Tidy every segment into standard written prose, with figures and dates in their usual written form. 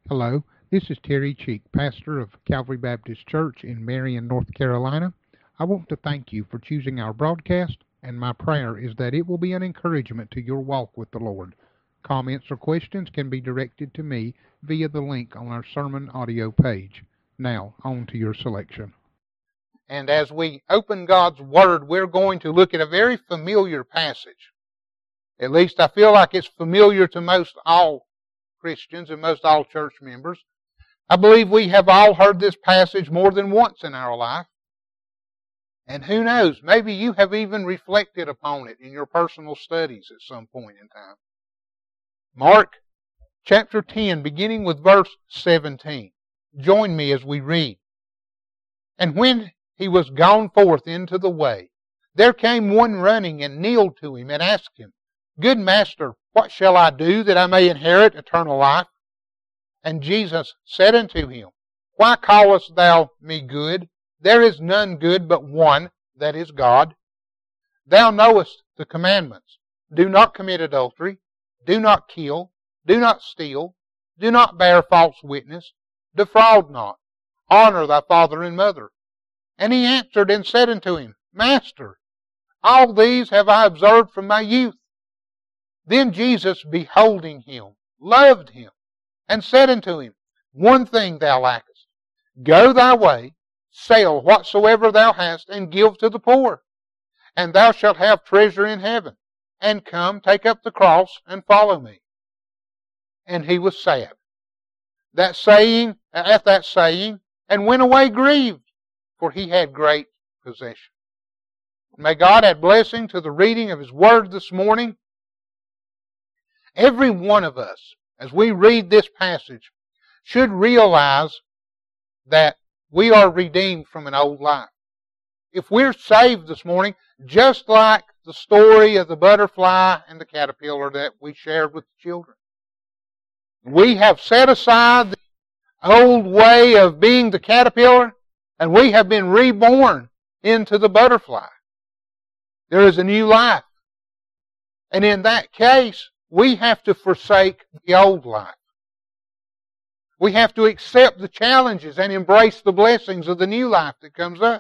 Hello, this is Terry Cheek, pastor of Calvary Baptist Church in Marion, North Carolina. I want to thank you for choosing our broadcast, and my prayer is that it will be an encouragement to your walk with the Lord. Comments or questions can be directed to me via the link on our sermon audio page. Now, on to your selection. And as we open God's Word, we're going to look at a very familiar passage. At least I feel like it's familiar to most all Christians and most all church members. I believe we have all heard this passage more than once in our life. And who knows, maybe you have even reflected upon it in your personal studies at some point in time. Mark chapter 10, beginning with verse 17. Join me as we read. And when he was gone forth into the way, there came one running and kneeled to him and asked him, Good Master, what shall I do that I may inherit eternal life? And Jesus said unto him, Why callest thou me good? There is none good but one, that is God. Thou knowest the commandments. Do not commit adultery. Do not kill. Do not steal. Do not bear false witness. Defraud not. Honor thy father and mother. And he answered and said unto him, Master, all these have I observed from my youth. Then Jesus, beholding him, loved him, and said unto him, One thing thou lackest. Go thy way, sell whatsoever thou hast, and give to the poor, and thou shalt have treasure in heaven. And come, take up the cross, and follow me. And he was sad at that saying, and went away grieved, for he had great possession. May God add blessing to the reading of His Word this morning. Every one of us, as we read this passage, should realize that we are redeemed from an old life. If we're saved this morning, just like the story of the butterfly and the caterpillar that we shared with the children, we have set aside the old way of being the caterpillar, and we have been reborn into the butterfly. There is a new life. And in that case, we have to forsake the old life. We have to accept the challenges and embrace the blessings of the new life that comes up.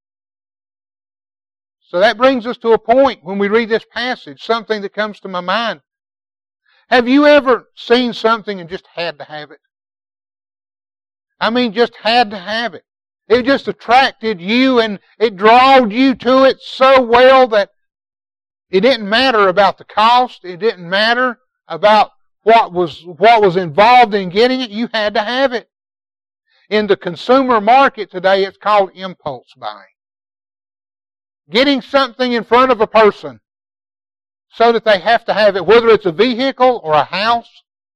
So that brings us to a point when we read this passage, something that comes to my mind. Have you ever seen something and just had to have it? I mean, just had to have it. It just attracted you and it drawed you to it so well that it didn't matter about the cost. It didn't matter about what was involved in getting it. You had to have it. In the consumer market today, it's called impulse buying. Getting something in front of a person so that they have to have it, whether it's a vehicle or a house.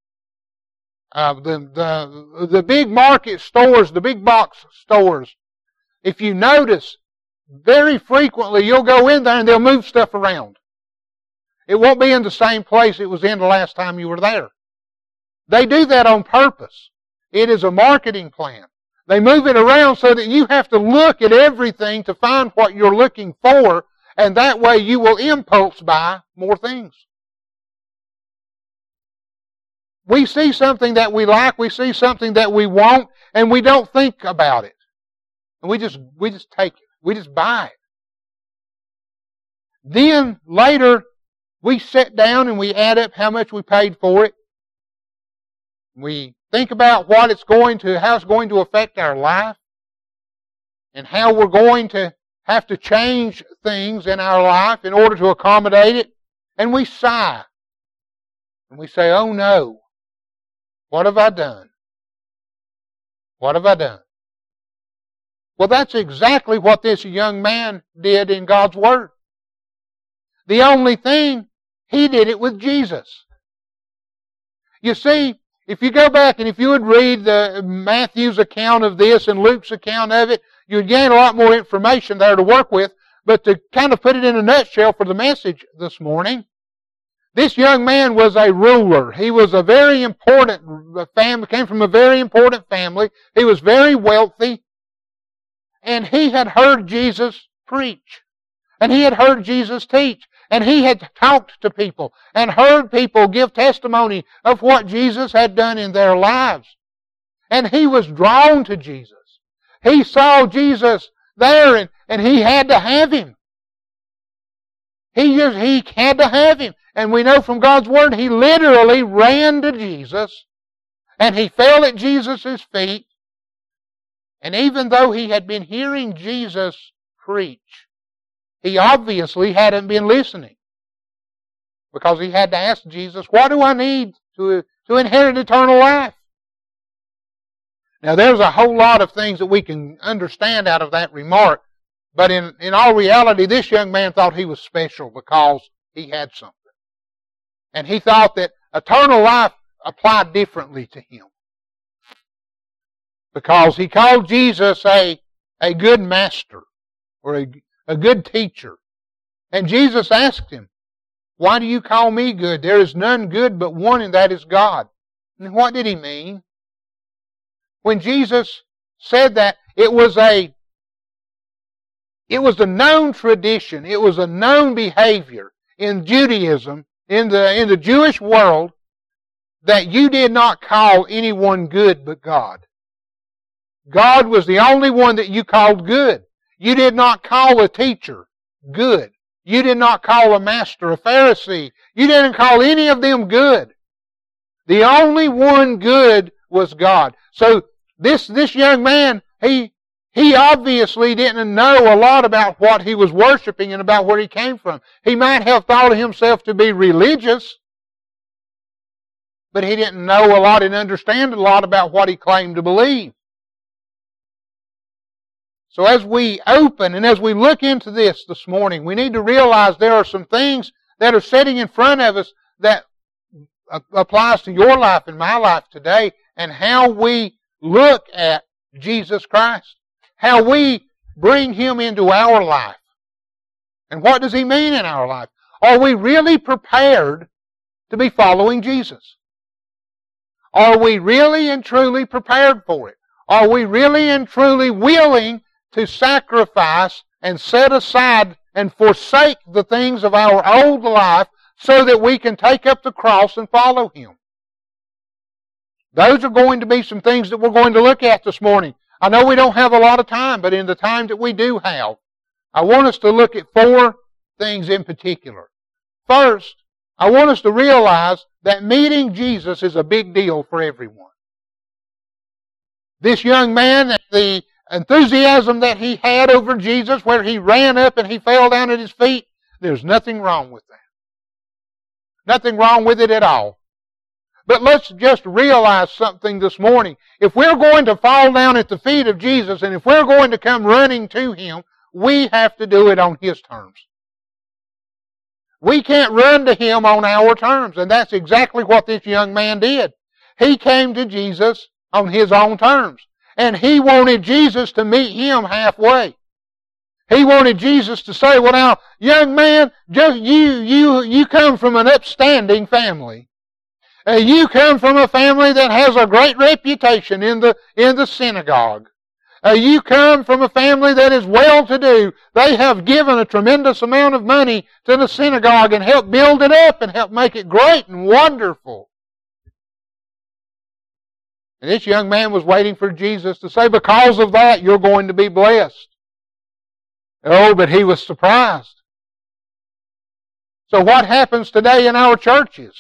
The big market stores, the big box stores, if you notice, very frequently you'll go in there and they'll move stuff around. It won't be in the same place it was in the last time you were there. They do that on purpose. It is a marketing plan. They move it around so that you have to look at everything to find what you're looking for, and that way you will impulse buy more things. We see something that we like, we see something that we want, and we don't think about it. And we just take it. We just buy it. Then later, we sit down and we add up how much we paid for it. We think about how it's going to affect our life, and how we're going to have to change things in our life in order to accommodate it. And we sigh. And we say, oh no, what have I done? What have I done? Well, that's exactly what this young man did in God's Word. The only thing, he did it with Jesus. You see, if you go back and if you would read Matthew's account of this and Luke's account of it, you'd gain a lot more information there to work with. But to kind of put it in a nutshell for the message this morning, this young man was a ruler. He was a very important family, came from a very important family. He was very wealthy. And he had heard Jesus preach. And he had heard Jesus teach. And he had talked to people and heard people give testimony of what Jesus had done in their lives. And he was drawn to Jesus. He saw Jesus there and he had to have him. He had to have him. And we know from God's Word, he literally ran to Jesus and he fell at Jesus' feet. And even though he had been hearing Jesus preach, he obviously hadn't been listening. Because he had to ask Jesus, what do I need to inherit eternal life? Now there's a whole lot of things that we can understand out of that remark. But in all reality, this young man thought he was special because he had something. And he thought that eternal life applied differently to him. Because he called Jesus a good master or a good teacher. And Jesus asked him, why do you call me good? There is none good but one, and that is God. And what did he mean? When Jesus said that, it was a known tradition. It was a known behavior in Judaism, in the Jewish world, that you did not call anyone good but God. God was the only one that you called good. You did not call a teacher good. You did not call a master, a Pharisee. You didn't call any of them good. The only one good was God. So this young man, he obviously didn't know a lot about what he was worshiping and about where he came from. He might have thought of himself to be religious, but he didn't know a lot and understand a lot about what he claimed to believe. So as we open and as we look into this morning, we need to realize there are some things that are sitting in front of us that applies to your life and my life today, and how we look at Jesus Christ. How we bring Him into our life. And what does He mean in our life? Are we really prepared to be following Jesus? Are we really and truly prepared for it? Are we really and truly willing to sacrifice and set aside and forsake the things of our old life so that we can take up the cross and follow Him? Those are going to be some things that we're going to look at this morning. I know we don't have a lot of time, but in the time that we do have, I want us to look at 4 things in particular. First, I want us to realize that meeting Jesus is a big deal for everyone. This young man, the enthusiasm that he had over Jesus, where he ran up and he fell down at His feet, there's nothing wrong with that. Nothing wrong with it at all. But let's just realize something this morning. If we're going to fall down at the feet of Jesus, and if we're going to come running to Him, we have to do it on His terms. We can't run to Him on our terms, and that's exactly what this young man did. He came to Jesus on his own terms, and he wanted Jesus to meet him halfway. He wanted Jesus to say, well now, young man, just you come from an upstanding family. You come from a family that has a great reputation in the synagogue. You come from a family that is well-to-do. They have given a tremendous amount of money to the synagogue and helped build it up and helped make it great and wonderful. And this young man was waiting for Jesus to say, because of that, you're going to be blessed. Oh, but he was surprised. So what happens today in our churches?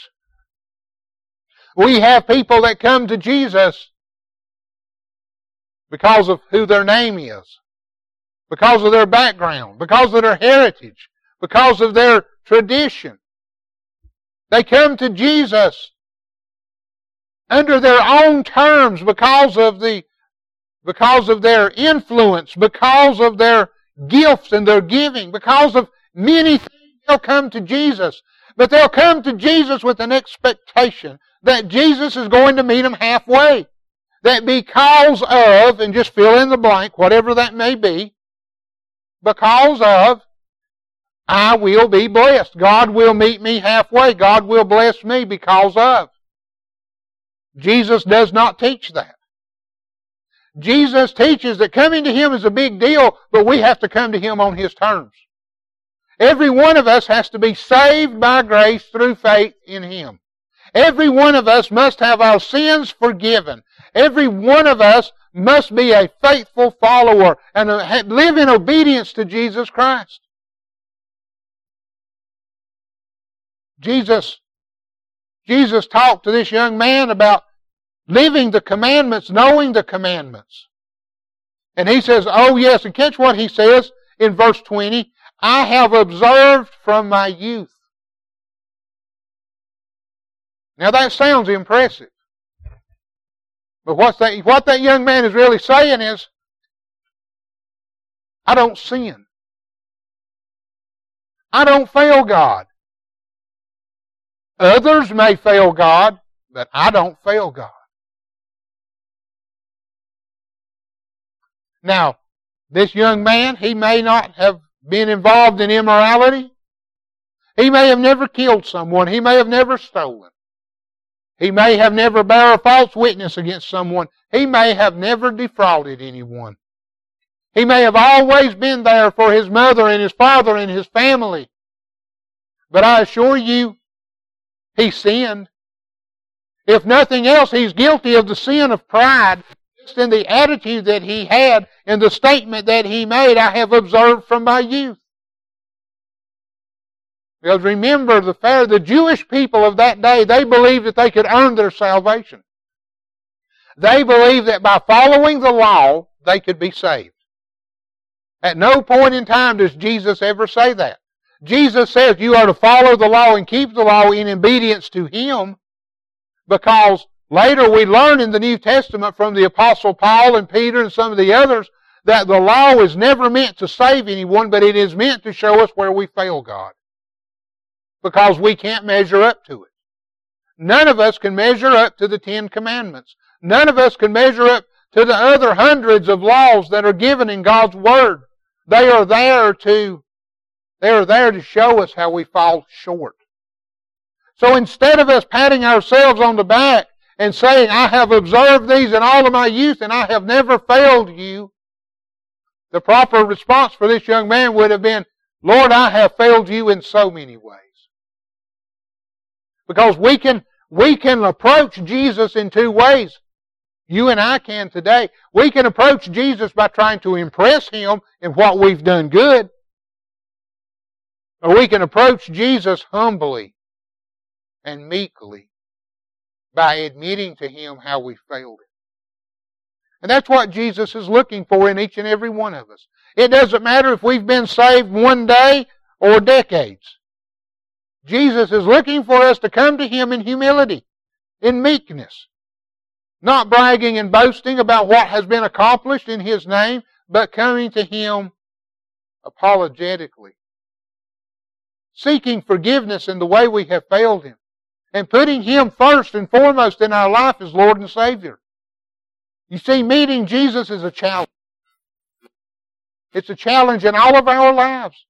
We have people that come to Jesus because of who their name is, because of their background, because of their heritage, because of their tradition. They come to Jesus under their own terms because of their influence, because of their gifts and their giving, because of many things. They'll come to Jesus, but they'll come to Jesus with an expectation that Jesus is going to meet them halfway. That because of, and just fill in the blank, whatever that may be, because of, I will be blessed. God will meet me halfway. God will bless me because of. Jesus does not teach that. Jesus teaches that coming to Him is a big deal, but we have to come to Him on His terms. Every one of us has to be saved by grace through faith in Him. Every one of us must have our sins forgiven. Every one of us must be a faithful follower and live in obedience to Jesus Christ. Jesus talked to this young man about living the commandments, knowing the commandments. And he says, oh yes, and catch what he says in verse 20, I have observed from my youth. Now that sounds impressive. But what that young man is really saying is, I don't sin. I don't fail God. Others may fail God, but I don't fail God. Now, this young man, he may not have been involved in immorality. He may have never killed someone. He may have never stolen. He may have never bare a false witness against someone. He may have never defrauded anyone. He may have always been there for his mother and his father and his family. But I assure you, he sinned. If nothing else, he's guilty of the sin of pride. Just in the attitude that he had and the statement that he made, I have observed from my youth. Because remember, the Jewish people of that day, they believed that they could earn their salvation. They believed that by following the law, they could be saved. At no point in time does Jesus ever say that. Jesus says you are to follow the law and keep the law in obedience to Him, because later we learn in the New Testament from the Apostle Paul and Peter and some of the others that the law is never meant to save anyone, but it is meant to show us where we fail God. Because we can't measure up to it. None of us can measure up to the 10 Commandments. None of us can measure up to the other hundreds of laws that are given in God's Word. They are there to show us how we fall short. So instead of us patting ourselves on the back and saying, I have observed these in all of my youth and I have never failed you, the proper response for this young man would have been, Lord, I have failed you in so many ways. Because we can approach Jesus in two ways. You and I can today. We can approach Jesus by trying to impress Him in what we've done good. Or we can approach Jesus humbly and meekly by admitting to Him how we failed Him. And that's what Jesus is looking for in each and every one of us. It doesn't matter if we've been saved one day or decades. Jesus is looking for us to come to Him in humility, in meekness, not bragging and boasting about what has been accomplished in His name, but coming to Him apologetically, seeking forgiveness in the way we have failed Him, and putting Him first and foremost in our life as Lord and Savior. You see, meeting Jesus is a challenge. It's a challenge in all of our lives.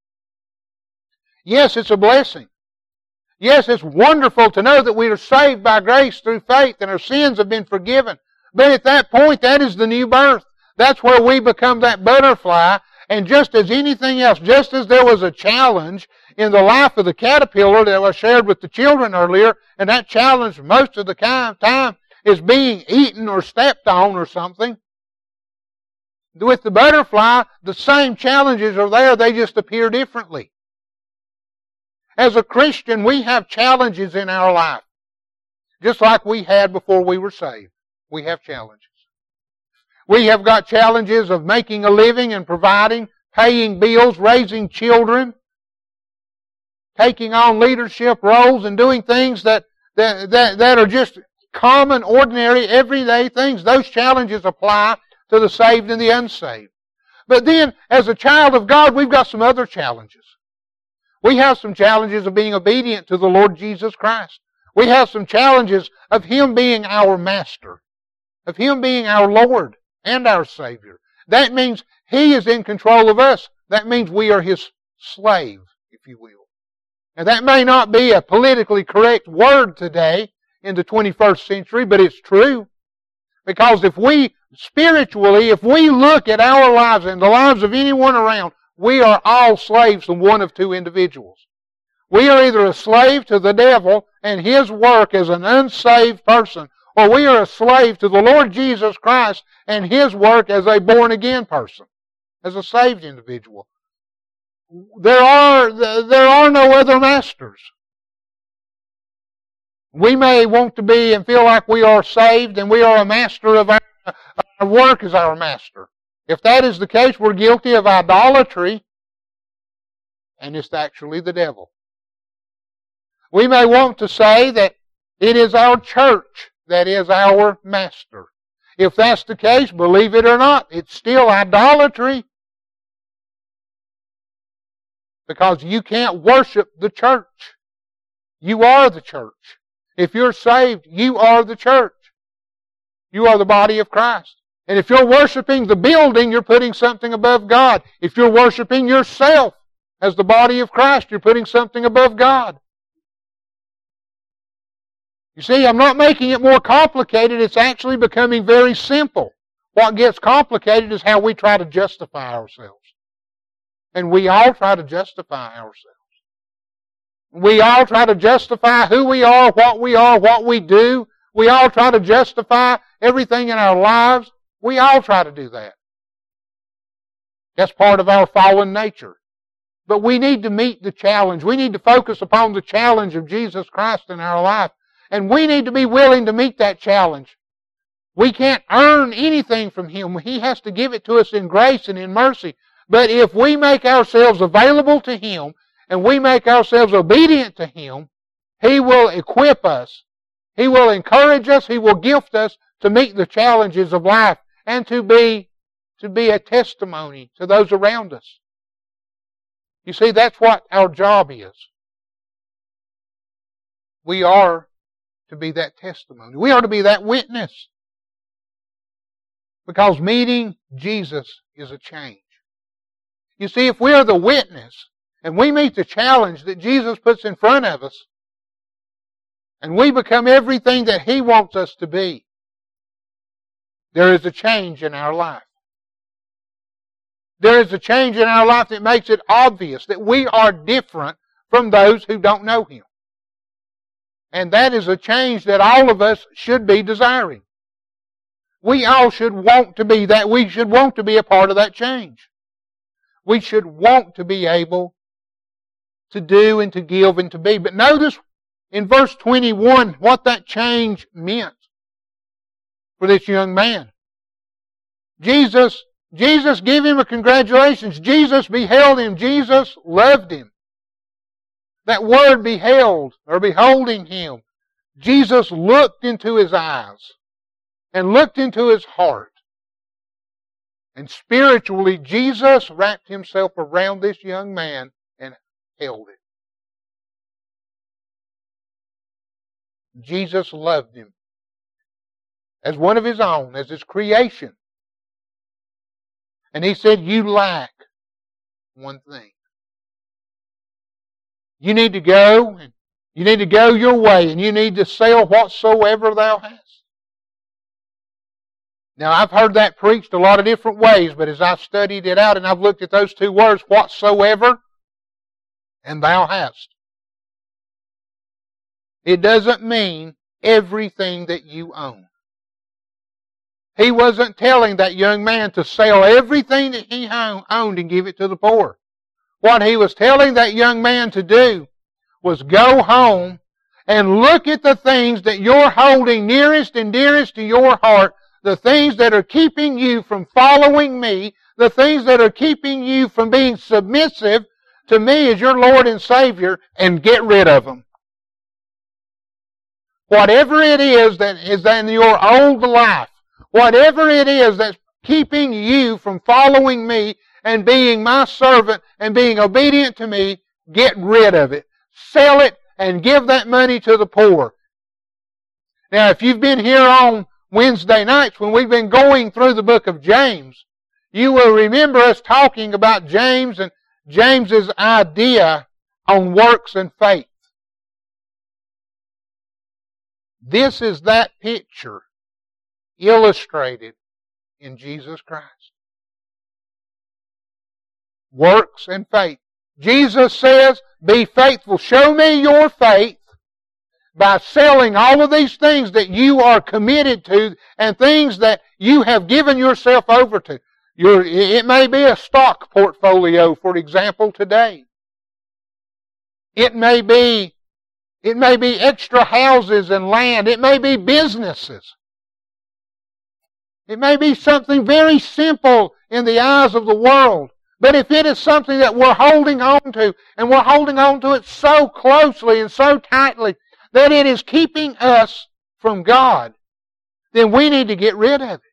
Yes, it's a blessing. Yes, it's wonderful to know that we are saved by grace through faith and our sins have been forgiven. But at that point, that is the new birth. That's where we become that butterfly. And just as anything else, just as there was a challenge in the life of the caterpillar that was shared with the children earlier, and that challenge most of the time is being eaten or stepped on or something. With the butterfly, the same challenges are there, they just appear differently. As a Christian, we have challenges in our life. Just like we had before we were saved. We have challenges. We have got challenges of making a living and providing, paying bills, raising children, taking on leadership roles and doing things that are just common, ordinary, everyday things. Those challenges apply to the saved and the unsaved. But then, as a child of God, we've got some other challenges. We have some challenges of being obedient to the Lord Jesus Christ. We have some challenges of Him being our Master, of Him being our Lord and our Savior. That means He is in control of us. That means we are His slave, if you will. Now that may not be a politically correct word today in the 21st century, but it's true. Because if we look at our lives and the lives of anyone around, we are all slaves to one of two individuals. We are either a slave to the devil and his work as an unsaved person, or we are a slave to the Lord Jesus Christ and his work as a born-again person, as a saved individual. There are no other masters. We may want to be and feel like we are saved and we are a master of our work as our master. If that is the case, we're guilty of idolatry, and it's actually the devil. We may want to say that it is our church that is our master. If that's the case, believe it or not, it's still idolatry. Because you can't worship the church. You are the church. If you're saved, you are the church. You are the body of Christ. And if you're worshiping the building, you're putting something above God. If you're worshiping yourself as the body of Christ, you're putting something above God. You see, I'm not making it more complicated. It's actually becoming very simple. What gets complicated is how we try to justify ourselves. And we all try to justify ourselves. We all try to justify who we are, what we do. We all try to justify everything in our lives. We all try to do that. That's part of our fallen nature. But we need to meet the challenge. We need to focus upon the challenge of Jesus Christ in our life. And we need to be willing to meet that challenge. We can't earn anything from Him. He has to give it to us in grace and in mercy. But if we make ourselves available to Him and we make ourselves obedient to Him, He will equip us. He will encourage us. He will gift us to meet the challenges of life and to be a testimony to those around us. You see, that's what our job is. We are to be that testimony. We are to be that witness. Because meeting Jesus is a change. You see, if we are the witness and we meet the challenge that Jesus puts in front of us, and we become everything that He wants us to be, there is a change in our life. There is a change in our life that makes it obvious that we are different from those who don't know Him. And that is a change that all of us should be desiring. We all should want to be that. We should want to be a part of that change. We should want to be able to do and to give and to be. But notice in verse 21 what that change meant for this young man. Jesus gave him a congratulations. Jesus beheld him. Jesus loved him. That word beheld, or beholding him, Jesus looked into his eyes and looked into his heart. And spiritually, Jesus wrapped Himself around this young man and held it. Jesus loved him as one of His own, as His creation. And He said, you lack one thing. You need to go, and you need to go your way, and you need to sell whatsoever thou hast. Now, I've heard that preached a lot of different ways, but as I've studied it out and I've looked at those two words, whatsoever and thou hast, it doesn't mean everything that you own. He wasn't telling that young man to sell everything that he owned and give it to the poor. What He was telling that young man to do was go home and look at the things that you're holding nearest and dearest to your heart, the things that are keeping you from following Me, the things that are keeping you from being submissive to Me as your Lord and Savior, and get rid of them. Whatever it is that is in your old life, whatever it is that's keeping you from following Me and being My servant and being obedient to Me, get rid of it. Sell it and give that money to the poor. Now, if you've been here on Wednesday nights when we've been going through the book of James, you will remember us talking about James and James's idea on works and faith. This is that picture illustrated in Jesus Christ. Works and faith. Jesus says, be faithful. Show me your faith by selling all of these things that you are committed to and things that you have given yourself over to. It may be a stock portfolio, for example, today. It may be extra houses and land. It may be businesses. It may be something very simple in the eyes of the world. But if it is something that we're holding on to, and we're holding on to it so closely and so tightly that it is keeping us from God, then we need to get rid of it.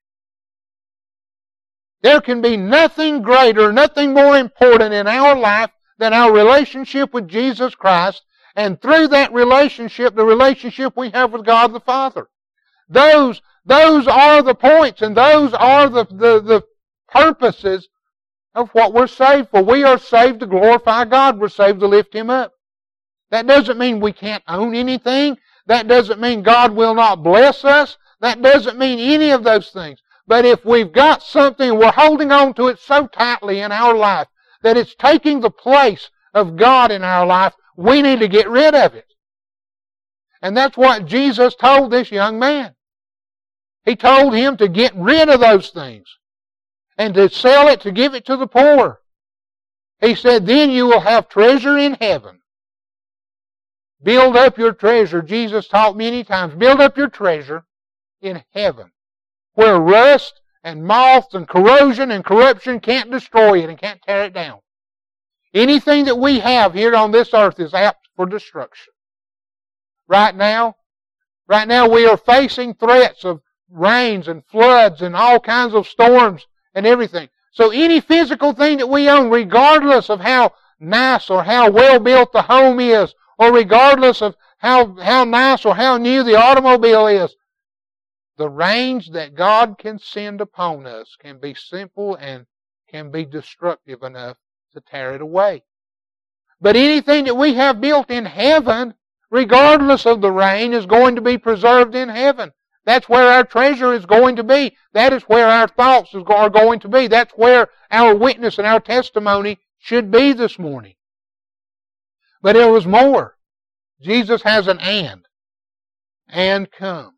There can be nothing greater, nothing more important in our life than our relationship with Jesus Christ, and through that relationship, the relationship we have with God the Father. Those are the points, and those are the purposes of what we're saved for. We are saved to glorify God. We're saved to lift Him up. That doesn't mean we can't own anything. That doesn't mean God will not bless us. That doesn't mean any of those things. But if we've got something and we're holding on to it so tightly in our life that it's taking the place of God in our life, we need to get rid of it. And that's what Jesus told this young man. He told him to get rid of those things and to sell it, to give it to the poor. He said, then you will have treasure in heaven. Build up your treasure. Jesus taught many times, build up your treasure in heaven, where rust and moth and corrosion and corruption can't destroy it and can't tear it down. Anything that we have here on this earth is apt for destruction. Right now we are facing threats of rains and floods and all kinds of storms and everything. So any physical thing that we own, regardless of how nice or how well built the home is, or regardless of how nice or how new the automobile is, the rains that God can send upon us can be simple and can be destructive enough to tear it away. But anything that we have built in heaven, regardless of the rain, is going to be preserved in heaven. That's where our treasure is going to be. That is where our thoughts are going to be. That's where our witness and our testimony should be this morning. But there was more. Jesus has an and. And come.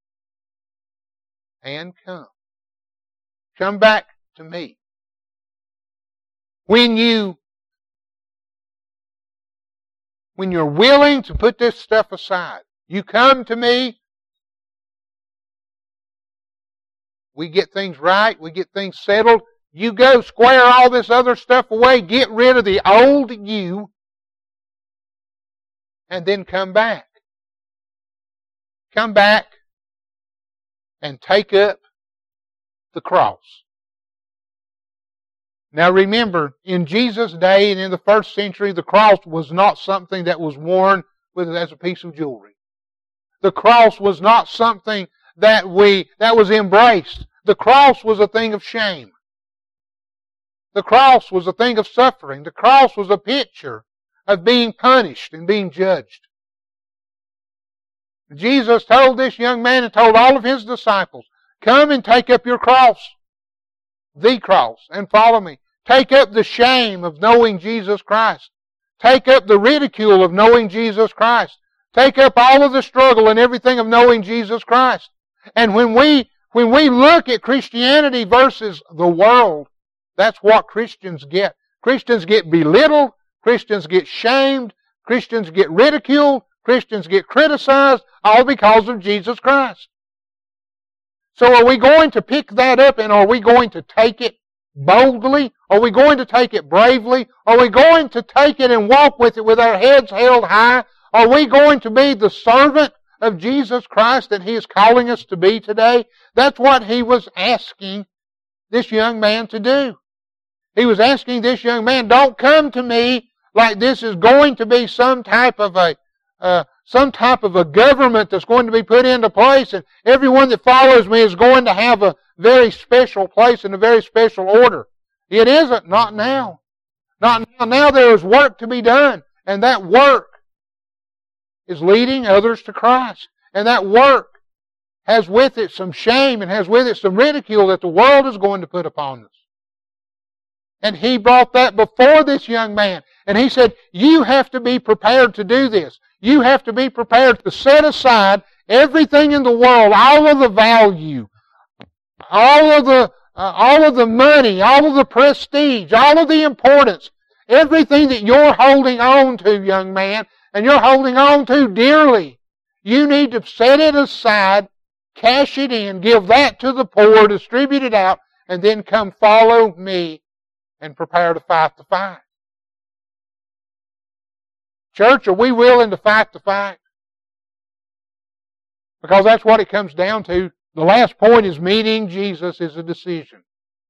And come. Come back to me. When you're willing to put this stuff aside, you come to me, we get things right, we get things settled, you go square all this other stuff away, get rid of the old you, and then come back. Come back and take up the cross. Now remember, in Jesus' day and in the first century, the cross was not something that was worn as a piece of jewelry. The cross was not something that was embraced. The cross was a thing of shame. The cross was a thing of suffering. The cross was a picture of being punished and being judged. Jesus told this young man and told all of His disciples, come and take up your cross, the cross, and follow me. Take up the shame of knowing Jesus Christ. Take up the ridicule of knowing Jesus Christ. Take up all of the struggle and everything of knowing Jesus Christ. And when we look at Christianity versus the world, that's what Christians get. Christians get belittled. Christians get shamed. Christians get ridiculed. Christians get criticized, all because of Jesus Christ. So are we going to pick that up and are we going to take it boldly? Are we going to take it bravely? Are we going to take it and walk with it with our heads held high? Are we going to be the servant of Jesus Christ that He is calling us to be today? That's what He was asking this young man to do. He was asking this young man, don't come to me like this is going to be some type of a government that's going to be put into place, and everyone that follows me is going to have a very special place and a very special order. It isn't. Not now. Not now. Now there is work to be done, and that work is leading others to Christ. And that work has with it some shame and has with it some ridicule that the world is going to put upon us. And he brought that before this young man. And he said, you have to be prepared to do this. You have to be prepared to set aside everything in the world, all of the value, all of the money, all of the prestige, all of the importance, everything that you're holding on to, young man, and you're holding on to dearly. You need to set it aside, cash it in, give that to the poor, distribute it out, and then come follow me and prepare to fight the fight. Church, are we willing to fight the fight? Because that's what it comes down to. The last point is meeting Jesus is a decision.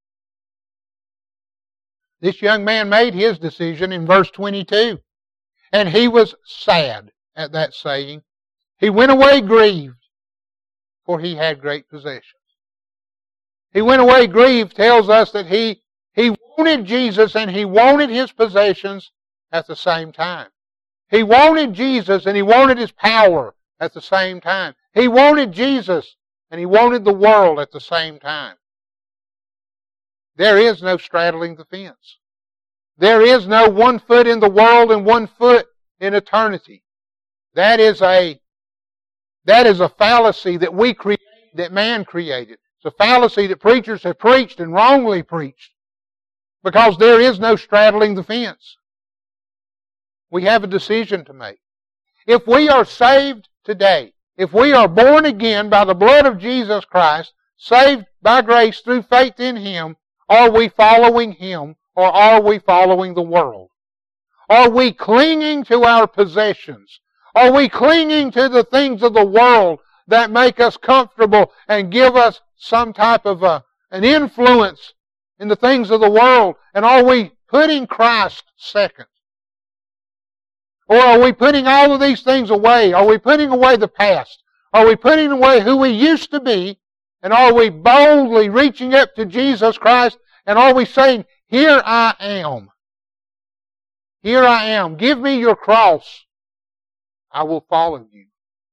This young man made his decision in verse 22. And he was sad at that saying. He went away grieved, for he had great possessions. He went away grieved tells us that he wanted Jesus and he wanted his possessions at the same time. He wanted Jesus and he wanted his power at the same time. He wanted Jesus and he wanted the world at the same time. There is no straddling the fence. There is no 1 foot in the world and 1 foot in eternity. That is a fallacy that we create, that man created. It's a fallacy that preachers have preached and wrongly preached. Because there is no straddling the fence. We have a decision to make. If we are saved today, if we are born again by the blood of Jesus Christ, saved by grace through faith in Him, are we following Him or are we following the world? Are we clinging to our possessions? Are we clinging to the things of the world that make us comfortable and give us some type of an influence in the things of the world? And are we putting Christ second? Or are we putting all of these things away? Are we putting away the past? Are we putting away who we used to be? And are we boldly reaching up to Jesus Christ? And are we saying, here I am. Here I am. Give me your cross. I will follow you.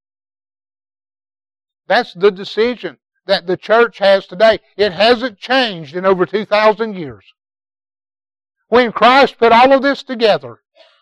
That's the decision that the church has today. It hasn't changed in over 2,000 years. When Christ put all of this together,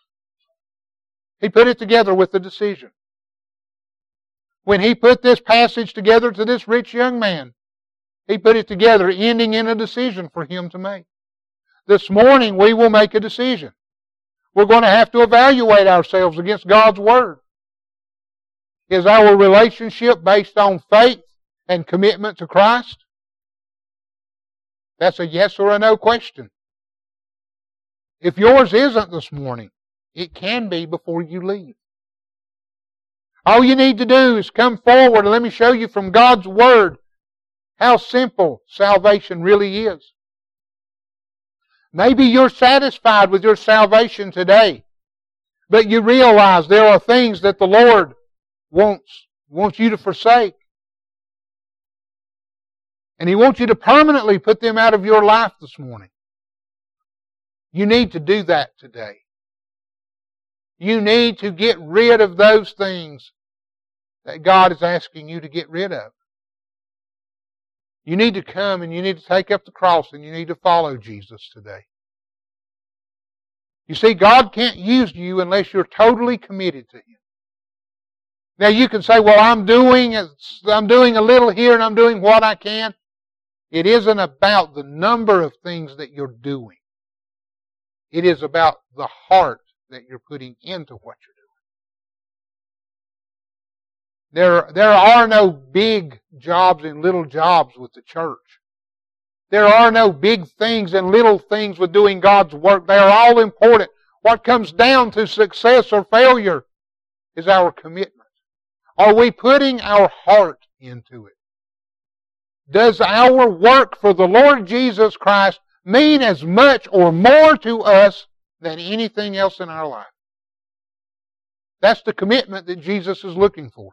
He put it together with a decision. When He put this passage together to this rich young man, He put it together ending in a decision for him to make. This morning we will make a decision. We're going to have to evaluate ourselves against God's Word. Is our relationship based on faith and commitment to Christ? That's a yes or a no question. If yours isn't this morning, it can be before you leave. All you need to do is come forward and let me show you from God's Word how simple salvation really is. Maybe you're satisfied with your salvation today, but you realize there are things that the Lord wants you to forsake. And He wants you to permanently put them out of your life this morning. You need to do that today. You need to get rid of those things that God is asking you to get rid of. You need to come and you need to take up the cross and you need to follow Jesus today. You see, God can't use you unless you're totally committed to Him. Now you can say, well, I'm doing a little here and I'm doing what I can. It isn't about the number of things that you're doing. It is about the heart that you're putting into what you're doing. There are no big jobs and little jobs with the church. There are no big things and little things with doing God's work. They are all important. What comes down to success or failure is our commitment. Are we putting our heart into it? Does our work for the Lord Jesus Christ mean as much or more to us than anything else in our life? That's the commitment that Jesus is looking for.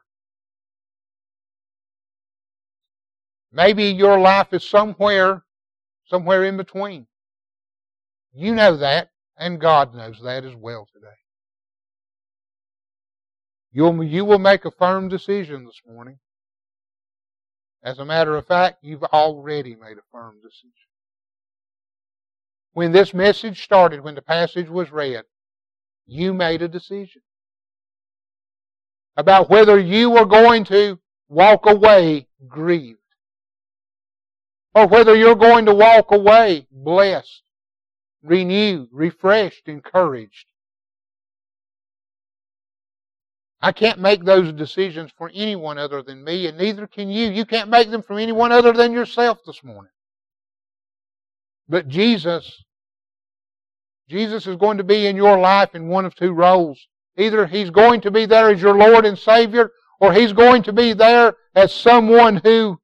Maybe your life is somewhere in between. You know that, and God knows that as well today. You will make a firm decision this morning. As a matter of fact, you've already made a firm decision. When this message started, when the passage was read, you made a decision about whether you were going to walk away grieved or whether you're going to walk away blessed, renewed, refreshed, encouraged. I can't make those decisions for anyone other than me, and neither can you. You can't make them for anyone other than yourself this morning. But Jesus is going to be in your life in one of two roles. Either He's going to be there as your Lord and Savior, or He's going to be there as someone who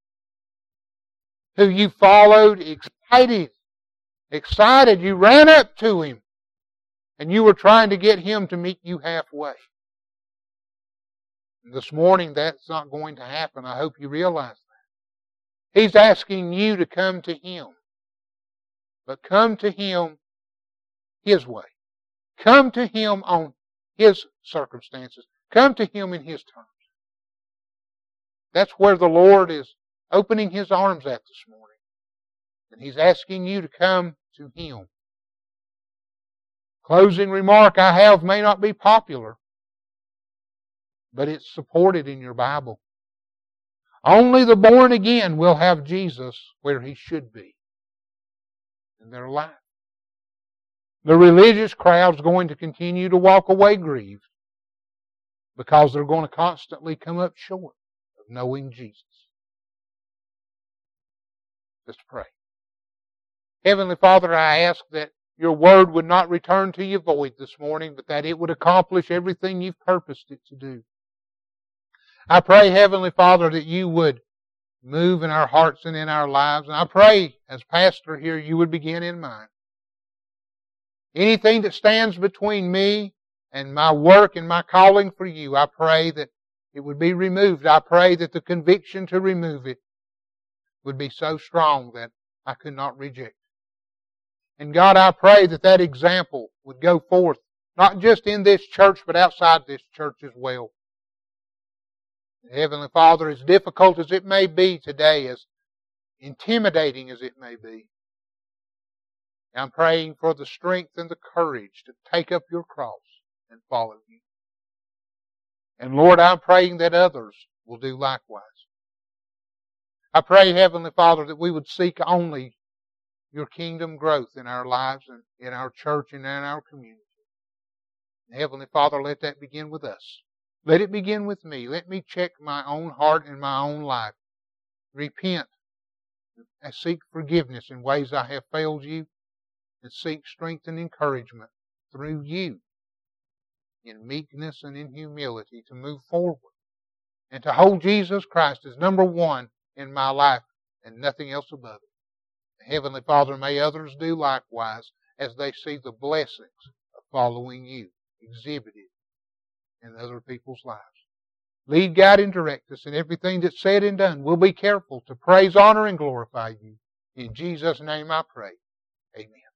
you followed, excited. You ran up to Him, and you were trying to get Him to meet you halfway. This morning, that's not going to happen. I hope you realize that. He's asking you to come to Him. But come to Him His way. Come to Him on His circumstances. Come to Him in His terms. That's where the Lord is opening His arms at this morning. And He's asking you to come to Him. Closing remark I have may not be popular, but it's supported in your Bible. Only the born again will have Jesus where He should be in their life. The religious crowd's going to continue to walk away grieved because they're going to constantly come up short of knowing Jesus. Let's pray. Heavenly Father, I ask that your word would not return to you void this morning, but that it would accomplish everything you've purposed it to do. I pray, Heavenly Father, that you would move in our hearts and in our lives. And I pray, as pastor here, you would begin in mine. Anything that stands between me and my work and my calling for you, I pray that it would be removed. I pray that the conviction to remove it would be so strong that I could not reject it. And God, I pray that that example would go forth, not just in this church, but outside this church as well. Heavenly Father, as difficult as it may be today, as intimidating as it may be, I'm praying for the strength and the courage to take up your cross and follow you. And Lord, I'm praying that others will do likewise. I pray, Heavenly Father, that we would seek only your kingdom growth in our lives and in our church and in our community. Heavenly Father, let that begin with us. Let it begin with me. Let me check my own heart and my own life. Repent and seek forgiveness in ways I have failed you, and seek strength and encouragement through you in meekness and in humility to move forward and to hold Jesus Christ as number one in my life and nothing else above it. Heavenly Father, may others do likewise as they see the blessings of following you exhibited in other people's lives. Lead, guide, and direct us in everything that's said and done. We'll be careful to praise, honor, and glorify you. In Jesus' name I pray. Amen.